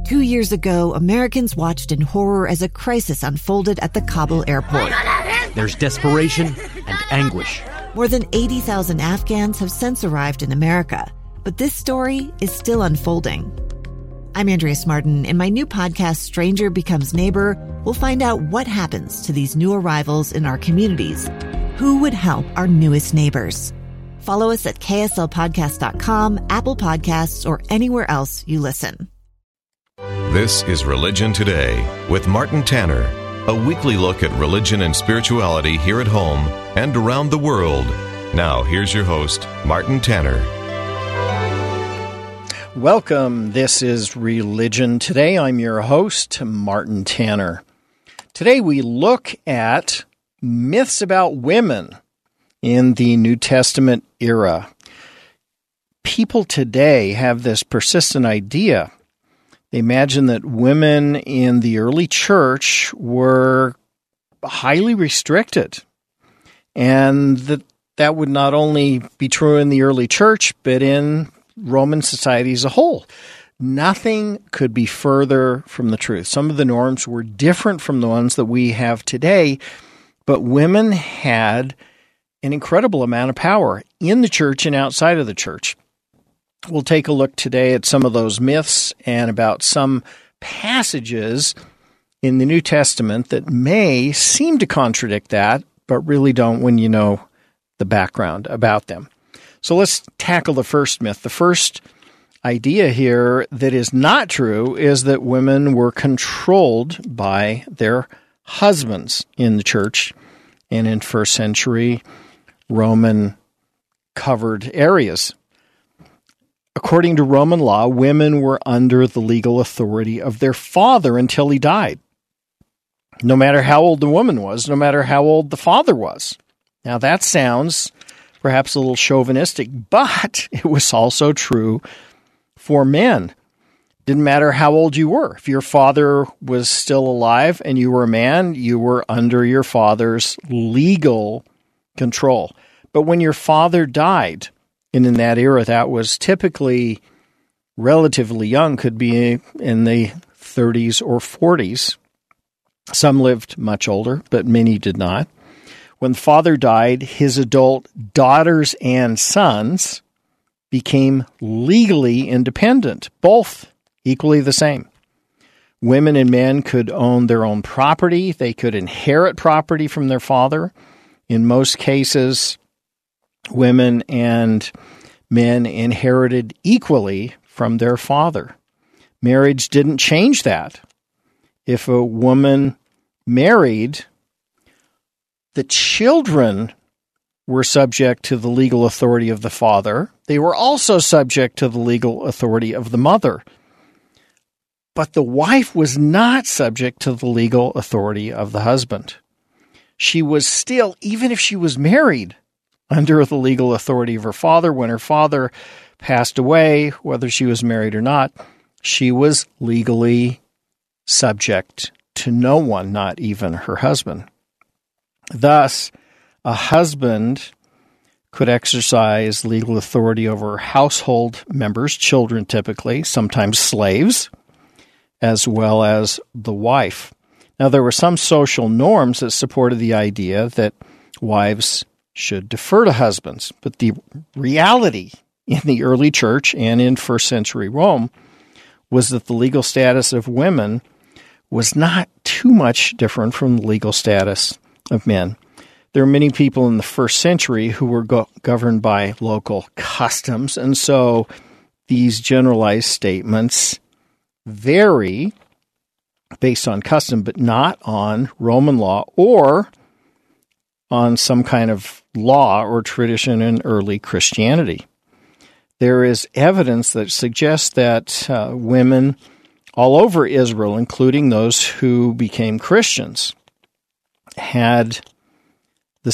2 years ago, Americans watched in horror as a crisis unfolded at the Kabul airport. There's desperation and anguish. More than 80,000 Afghans have since arrived in America, but this story is still unfolding. I'm Andrea Martin. In my new podcast, Stranger Becomes Neighbor, we'll find out what happens to these new arrivals in our communities. Who would help our newest neighbors? Follow us at kslpodcast.com, Apple Podcasts, or anywhere else you listen. This is Religion Today with Martin Tanner, a weekly look at religion and spirituality here at home and around the world. Now, here's your host, Martin Tanner. Welcome. This is Religion Today. I'm your host, Martin Tanner. Today we look at myths about women in the New Testament era. People today have this persistent idea. They imagine that women in the early church were highly restricted, and that would not only be true in the early church, but in Roman society as a whole. Nothing could be further from the truth. Some of the norms were different from the ones that we have today, but women had an incredible amount of power in the church and outside of the church. We'll take a look today at some of those myths and about some passages in the New Testament that may seem to contradict that, but really don't when you know the background about them. So let's tackle the first myth. The first idea here that is not true is that women were controlled by their husbands in the church and in first century Roman covered areas. According to Roman law, women were under the legal authority of their father until he died, no matter how old the woman was, no matter how old the father was. Now that sounds perhaps a little chauvinistic, but it was also true for men. Didn't matter how old you were. If your father was still alive and you were a man, you were under your father's legal control. But when your father died, and in that era that was typically relatively young, could be in the 30s or 40s. Some lived much older, but many did not. When the father died, his adult daughters and sons became legally independent, both equally the same. Women and men could own their own property. They could inherit property from their father. In most cases, women and men inherited equally from their father. Marriage didn't change that. If a woman married, the children were subject to the legal authority of the father. They were also subject to the legal authority of the mother. But the wife was not subject to the legal authority of the husband. She was still, even if she was married, under the legal authority of her father. When her father passed away, whether she was married or not, she was legally subject to no one, not even her husband. Thus, a husband could exercise legal authority over household members, children typically, sometimes slaves, as well as the wife. Now, there were some social norms that supported the idea that wives should defer to husbands, but the reality in the early church and in first century Rome was that the legal status of women was not too much different from the legal status of men. There are many people in the first century who were governed by local customs, and so these generalized statements vary based on custom, but not on Roman law or on some kind of law or tradition in early Christianity. There is evidence that suggests that women all over Israel, including those who became Christians, had the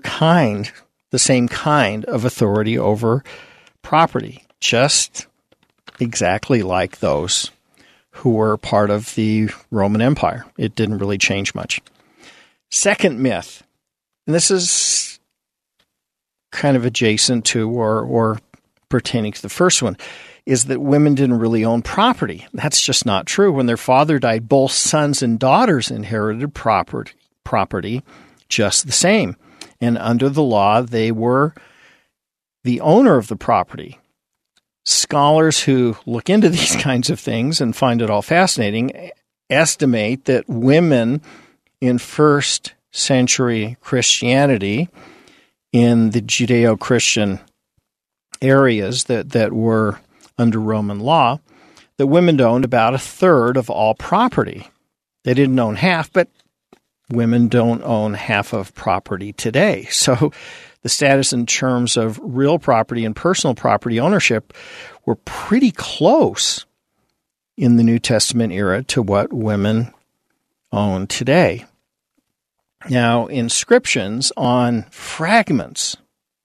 same kind of authority over property, just exactly like those who were part of the Roman Empire. It didn't really change much. Second myth, and this is kind of adjacent to or pertaining to the first one. is that women didn't really own property. That's just not true. When their father died, both sons and daughters inherited property just the same. And under the law, they were the owner of the property. Scholars who look into these kinds of things and find it all fascinating estimate that women in first century Christianity, in the Judeo-Christian areas that were under Roman law, that women owned about a third of all property. They didn't own half, but women don't own half of property today. So the status in terms of real property and personal property ownership were pretty close in the New Testament era to what women own today. Now, inscriptions on fragments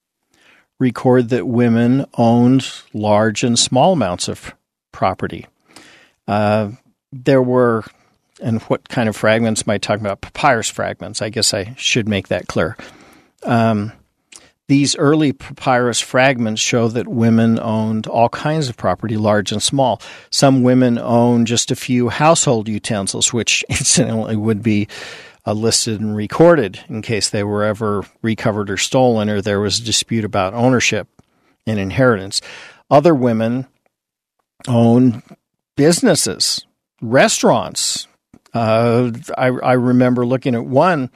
record that women owned large and small amounts of property. There were, and what kind of fragments am I talking about? Papyrus fragments. I guess I should make that clear. These early papyrus fragments show that women owned all kinds of property, large and small. Some women owned just a few household utensils, which incidentally would be listed and recorded in case they were ever recovered or stolen or there was a dispute about ownership and inheritance. Other women owned businesses, restaurants. I remember looking at one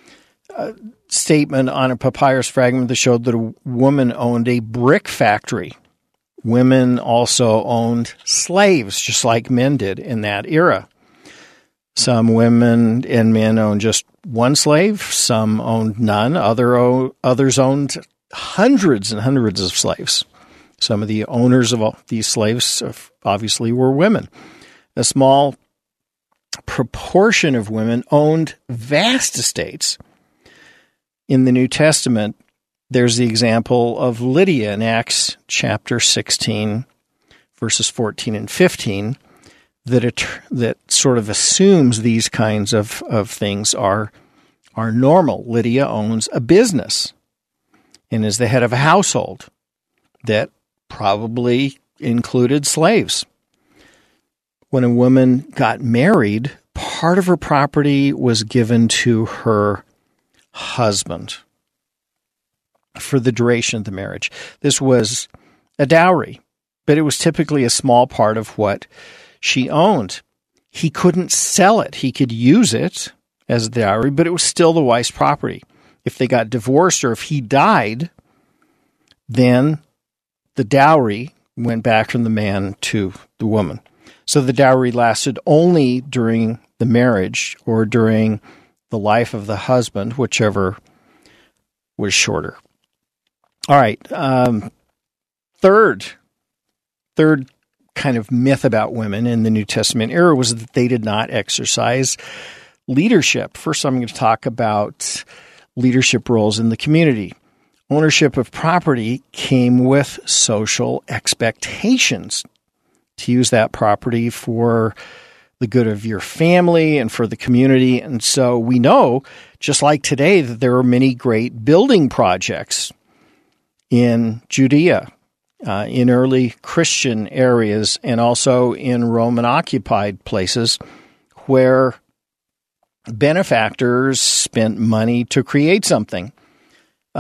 statement on a papyrus fragment that showed that a woman owned a brick factory. Women also owned slaves, just like men did in that era. Some women and men owned just one slave. Some owned none. Others owned hundreds and hundreds of slaves. Some of the owners of all these slaves obviously were women. A small proportion of women owned vast estates. In the New Testament, there's the example of Lydia in Acts chapter 16, verses 14 and 15, that sort of assumes these kinds of things are normal. Lydia owns a business and is the head of a household that probably included slaves. When a woman got married, part of her property was given to her husband for the duration of the marriage. This was a dowry, but it was typically a small part of what she owned. He couldn't sell it. He could use it as a dowry, but it was still the wife's property. If they got divorced or if he died, then the dowry went back from the man to the woman. So the dowry lasted only during the marriage or during the life of the husband, whichever was shorter. All right. Third kind of myth about women in the New Testament era was that they did not exercise leadership. First, I'm going to talk about leadership roles in the community. Ownership of property came with social expectations to use that property for the good of your family and for the community. And so we know, just like today, that there are many great building projects in Judea, in early Christian areas, and also in Roman-occupied places where benefactors spent money to create something. You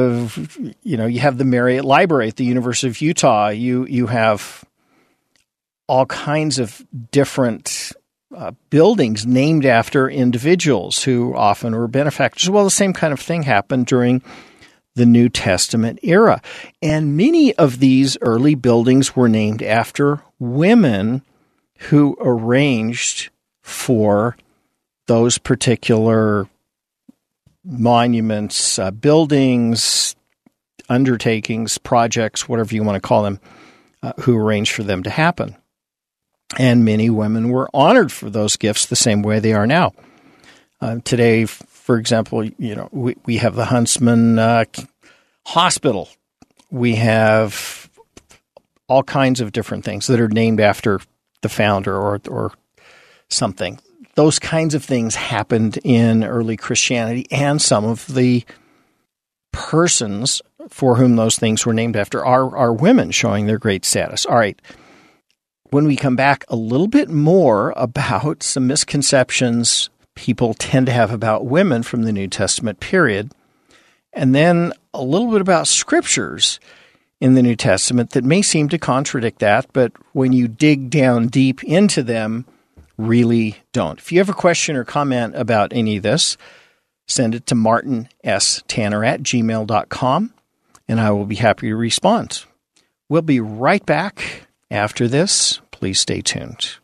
have the Marriott Library at the University of Utah. You have all kinds of different buildings named after individuals who often were benefactors. Well, the same kind of thing happened during the New Testament era. And many of these early buildings were named after women who arranged for those particular monuments, buildings, undertakings, projects, whatever you want to call them, who arranged for them to happen. And many women were honored for those gifts the same way they are now. Today, for example, we have the Huntsman Hospital. We have all kinds of different things that are named after the founder or something. Those kinds of things happened in early Christianity, and some of the persons for whom those things were named after are women, showing their great status. All right. When we come back, a little bit more about some misconceptions people tend to have about women from the New Testament period, and then a little bit about scriptures in the New Testament that may seem to contradict that, but when you dig down deep into them, really don't. If you have a question or comment about any of this, send it to martinstanner@gmail.com, and I will be happy to respond. We'll be right back after this. Please stay tuned.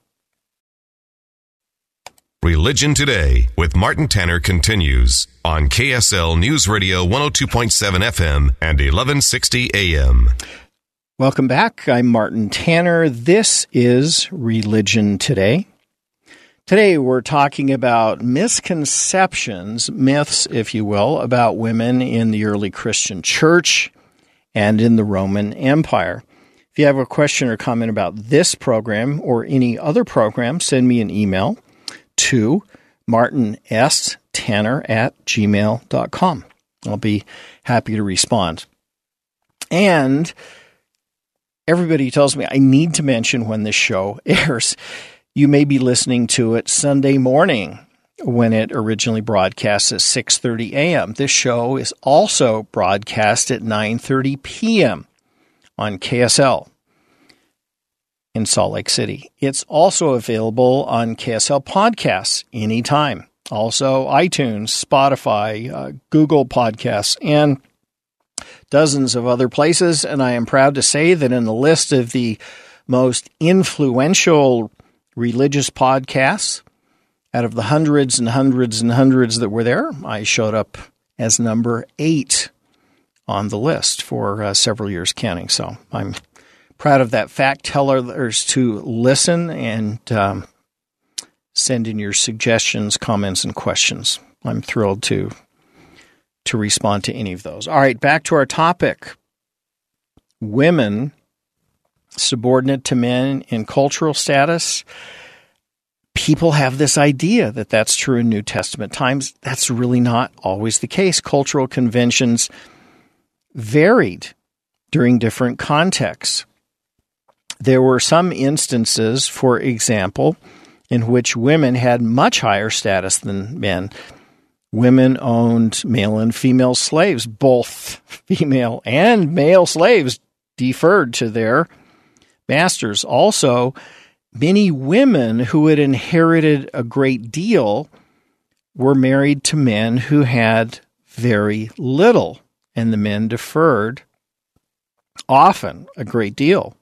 Religion Today with Martin Tanner continues on KSL News Radio 102.7 FM and 1160 AM. Welcome back. I'm Martin Tanner. This is Religion Today. Today we're talking about misconceptions, myths, if you will, about women in the early Christian church and in the Roman Empire. If you have a question or comment about this program or any other program, send me an email to martinstanner@gmail.com. I'll be happy to respond. And everybody tells me I need to mention when this show airs. You may be listening to it Sunday morning when it originally broadcasts at 6:30 a.m. This show is also broadcast at 9:30 p.m. on KSL in Salt Lake City. It's also available on KSL Podcasts anytime. Also iTunes, Spotify, Google Podcasts, and dozens of other places. And I am proud to say that in the list of the most influential religious podcasts, out of the hundreds and hundreds and hundreds that were there, I showed up as number 8 on the list for several years counting. So I'm proud of that fact. Tell others to listen and send in your suggestions, comments, and questions. I'm thrilled to respond to any of those. All right, back to our topic. Women subordinate to men in cultural status. People have this idea that that's true in New Testament times. That's really not always the case. Cultural conventions varied during different contexts. There were some instances, for example, in which women had much higher status than men. Women owned male and female slaves. Both female and male slaves deferred to their masters. Also, many women who had inherited a great deal were married to men who had very little, and the men deferred often a great deal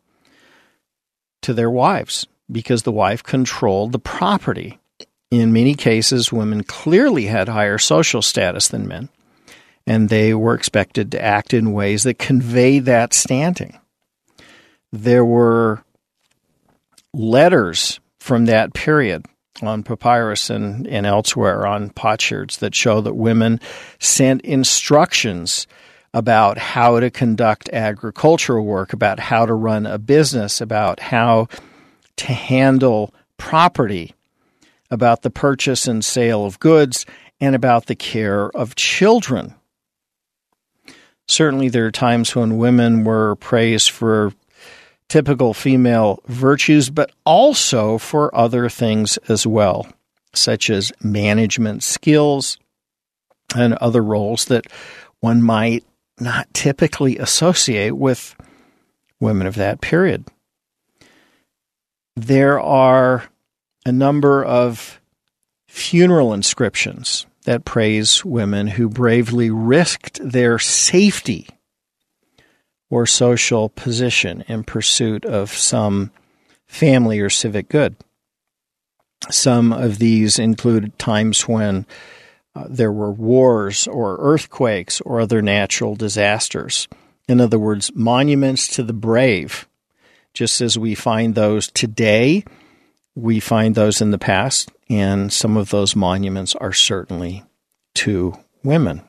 to their wives because the wife controlled the property. In many cases, women clearly had higher social status than men, and they were expected to act in ways that conveyed that standing. There were letters from that period on papyrus and elsewhere on potsherds that show that women sent instructions about how to conduct agricultural work, about how to run a business, about how to handle property, about the purchase and sale of goods, and about the care of children. Certainly there are times when women were praised for typical female virtues, but also for other things as well, such as management skills and other roles that one might not typically associate with women of that period. There are a number of funeral inscriptions that praise women who bravely risked their safety or social position in pursuit of some family or civic good. Some of these include times when there were wars or earthquakes or other natural disasters. In other words, monuments to the brave. Just as we find those today, we find those in the past, and some of those monuments are certainly to women.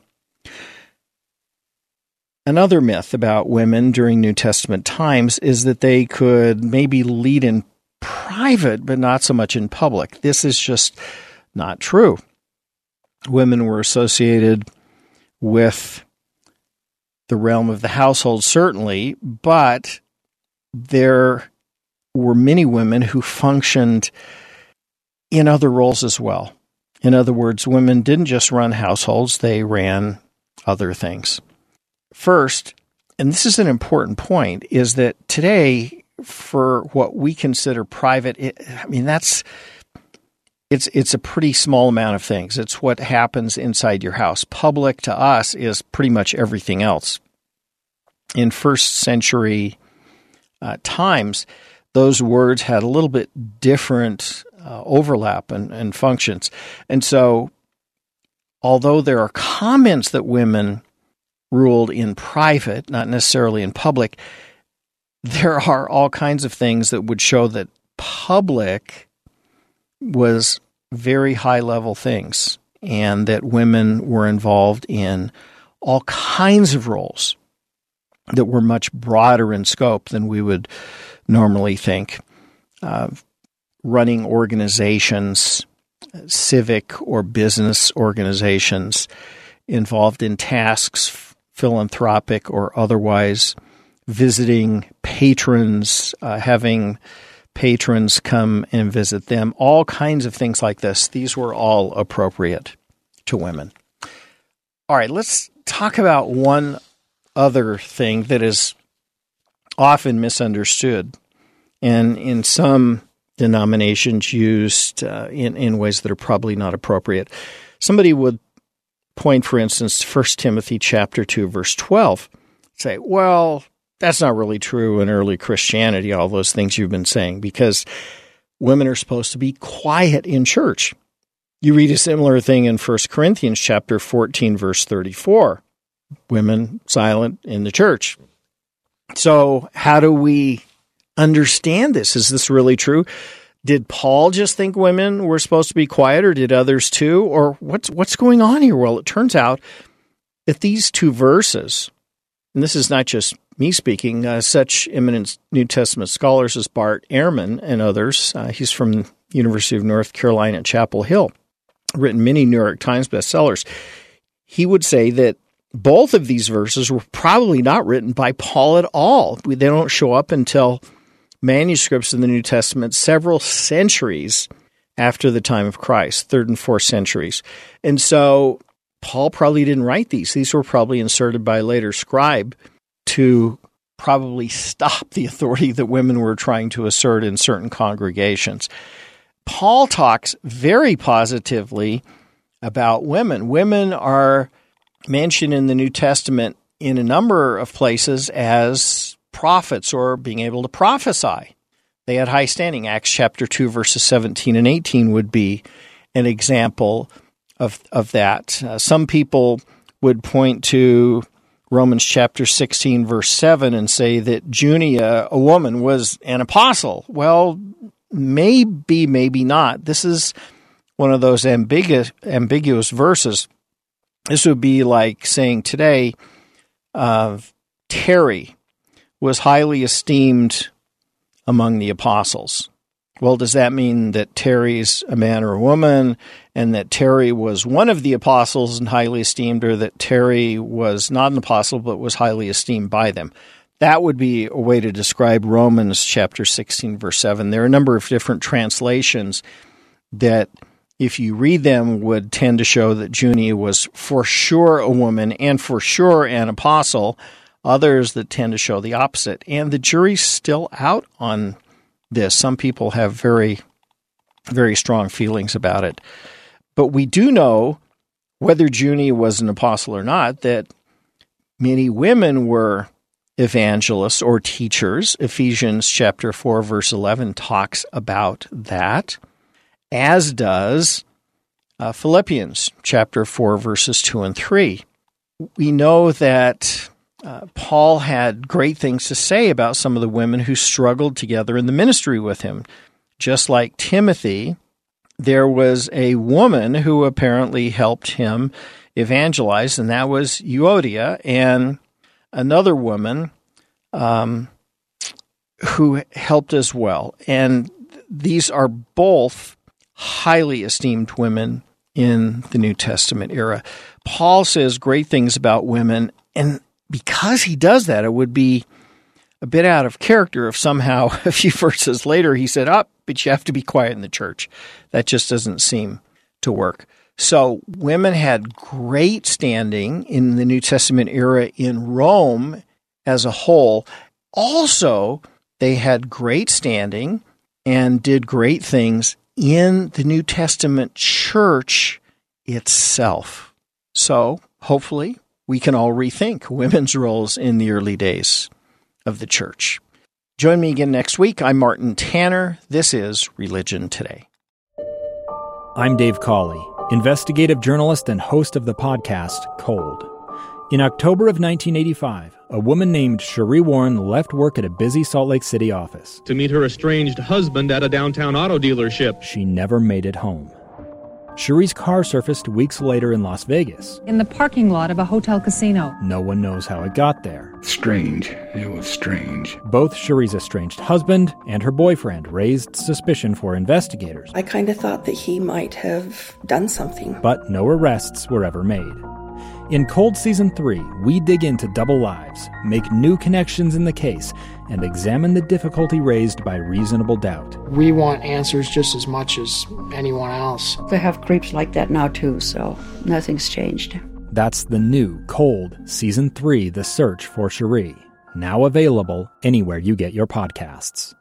Another myth about women during New Testament times is that they could maybe lead in private, but not so much in public. This is just not true. Women were associated with the realm of the household, certainly, but there were many women who functioned in other roles as well. In other words, women didn't just run households, they ran other things. First, and this is an important point, is that today, for what we consider private, it's a pretty small amount of things. It's what happens inside your house. Public to us is pretty much everything else. In first century times, those words had a little bit different overlap and functions. And so, although there are comments that women ruled in private, not necessarily in public, there are all kinds of things that would show that public was very high-level things and that women were involved in all kinds of roles that were much broader in scope than we would normally think. Running organizations, civic or business organizations, involved in tasks, philanthropic or otherwise, visiting patrons, having patrons come and visit them, all kinds of things like this. These were all appropriate to women. All right, let's talk about one other thing that is often misunderstood and in some denominations used in ways that are probably not appropriate. Somebody would point, for instance, to 1 Timothy chapter 2, verse 12, say, well, that's not really true in early Christianity, all those things you've been saying, because women are supposed to be quiet in church. You read a similar thing in 1 Corinthians chapter 14, verse 34. Women silent in the church. So how do we understand this? Is this really true? Did Paul just think women were supposed to be quiet, or did others too? Or what's going on here? Well, it turns out that these two verses, and this is not just me speaking, such eminent New Testament scholars as Bart Ehrman and others, he's from University of North Carolina at Chapel Hill, written many New York Times bestsellers. He would say that both of these verses were probably not written by Paul at all. They don't show up until manuscripts in the New Testament several centuries after the time of Christ, 3rd and 4th centuries. And so Paul probably didn't write these. These were probably inserted by a later scribe to probably stop the authority that women were trying to assert in certain congregations. Paul talks very positively about women. Women are mentioned in the New Testament in a number of places as prophets or being able to prophesy. They had high standing. Acts chapter 2, verses 17 and 18 would be an example of that. Some people would point to Romans chapter 16, verse 7 and say that Junia, a woman, was an apostle. Well, maybe, maybe not. This is one of those ambiguous verses. This would be like saying today, Terry was highly esteemed among the apostles. Well, does that mean that Terry's a man or a woman, and that Terry was one of the apostles and highly esteemed, or that Terry was not an apostle but was highly esteemed by them? That would be a way to describe Romans chapter 16, verse 7. There are a number of different translations that, if you read them, would tend to show that Junia was for sure a woman and for sure an apostle. Others that tend to show the opposite. And the jury's still out on this. Some people have very, very strong feelings about it. But we do know, whether Junia was an apostle or not, that many women were evangelists or teachers. Ephesians chapter 4, verse 11 talks about that, as does Philippians chapter 4, verses 2 and 3. We know that Paul had great things to say about some of the women who struggled together in the ministry with him. Just like Timothy, there was a woman who apparently helped him evangelize, and that was Euodia, and another woman who helped as well. And these are both highly esteemed women in the New Testament era. Paul says great things about women, and because he does that, it would be a bit out of character if somehow a few verses later he said, but you have to be quiet in the church. That just doesn't seem to work. So women had great standing in the New Testament era in Rome as a whole. Also, they had great standing and did great things in the New Testament church itself. So hopefully we can all rethink women's roles in the early days of the church. Join me again next week. I'm Martin Tanner. This is Religion Today. I'm Dave Cawley, investigative journalist and host of the podcast Cold. In October of 1985, a woman named Cherie Warren left work at a busy Salt Lake City office to meet her estranged husband at a downtown auto dealership. She never made it home. Cherie's car surfaced weeks later in Las Vegas. In the parking lot of a hotel casino. No one knows how it got there. Strange. It was strange. Both Cherie's estranged husband and her boyfriend raised suspicion for investigators. I kind of thought that he might have done something. But no arrests were ever made. In Cold Season 3, we dig into double lives, make new connections in the case, and examine the difficulty raised by reasonable doubt. We want answers just as much as anyone else. They have creeps like that now too, so nothing's changed. That's the new Cold Season 3, The Search for Cherie, now available anywhere you get your podcasts.